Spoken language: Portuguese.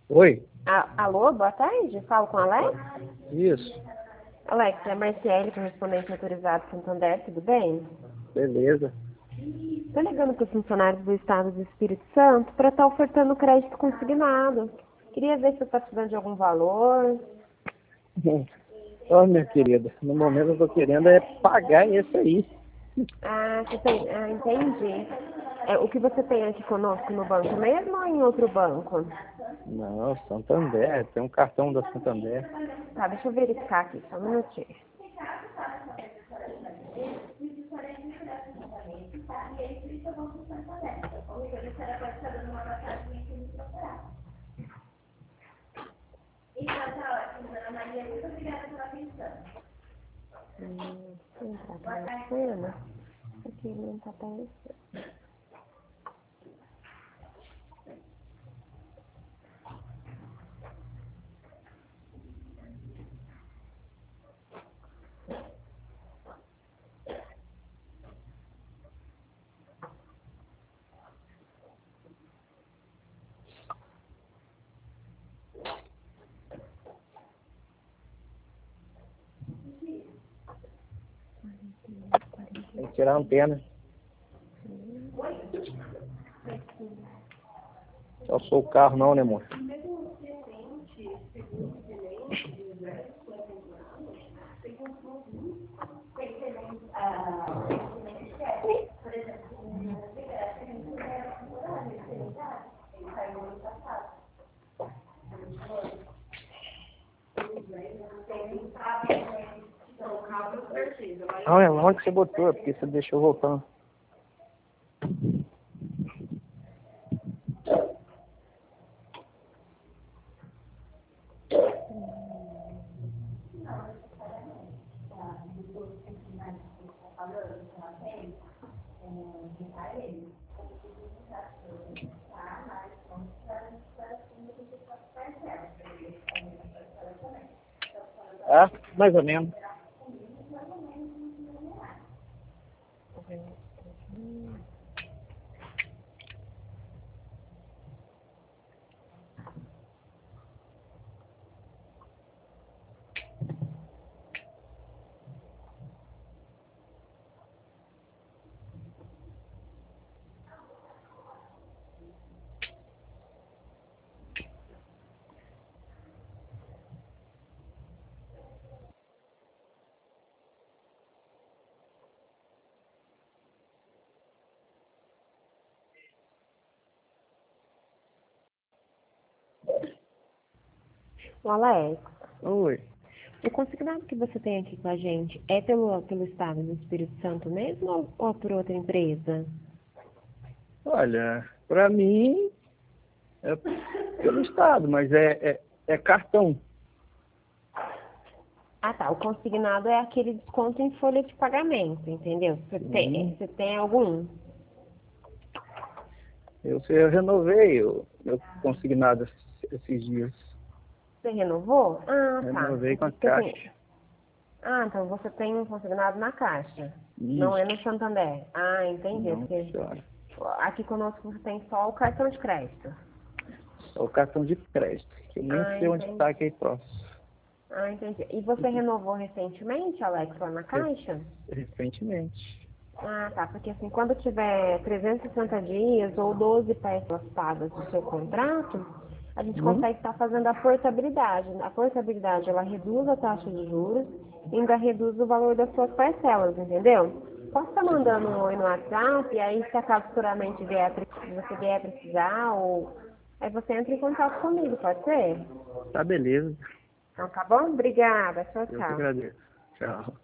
Oi, Alô, boa tarde. Falo com a Alex. isso, Alex, é a Marciele, correspondente autorizado Santander, tudo bem? beleza. Estou ligando para os funcionários do Estado do Espírito Santo para estar ofertando crédito consignado. Queria ver se você está precisando de algum valor. Ó, minha querida, no momento eu tô querendo é pagar esse aí. Você tem. Entendi. O que você tem aqui conosco no banco mesmo ou em outro banco? Não, Santander, tem um cartão da Santander. Tá, deixa eu verificar aqui, só um minutinho. Não tá aparecendo? Aqui não tá aparecendo. Tem que tirar a antena. Eu sou o carro não, né, moço? Olha, onde que você botou? Porque você deixou voltando. Ah, mais ou menos. O Alex, Oi. o consignado que você tem aqui com a gente é pelo Estado do Espírito Santo mesmo ou por outra empresa? Olha, pra mim é pelo Estado, mas é cartão. Ah, tá. O consignado é aquele desconto em folha de pagamento, entendeu? Você tem algum? Eu renovei o meu consignado esses dias. Você renovou? Ah, tá. Renovei com a Porque assim, Caixa. então você tem um consignado na Caixa. Não é Isso. no Santander. Ah, entendi. Não, Porque senhora. aqui conosco você tem só o cartão de crédito. Só o cartão de crédito, que eu nem Ah, sei onde está entendi. aqui próximo. Ah, entendi. E você renovou recentemente, Alex, lá na Caixa? Recentemente. Ah, tá. Porque assim, quando tiver 360 dias ou 12 peças pagas do seu contrato, a gente Hum? consegue estar fazendo a portabilidade. A portabilidade, ela reduz a taxa de juros e ainda reduz o valor das suas parcelas, entendeu? Posso estar mandando um oi no WhatsApp, e aí se acaso futuramente você vier precisar, ou aí você entra em contato comigo, pode ser? Tá beleza. Então tá bom? Obrigada. Tchau, Eu que tchau. agradeço. Tchau.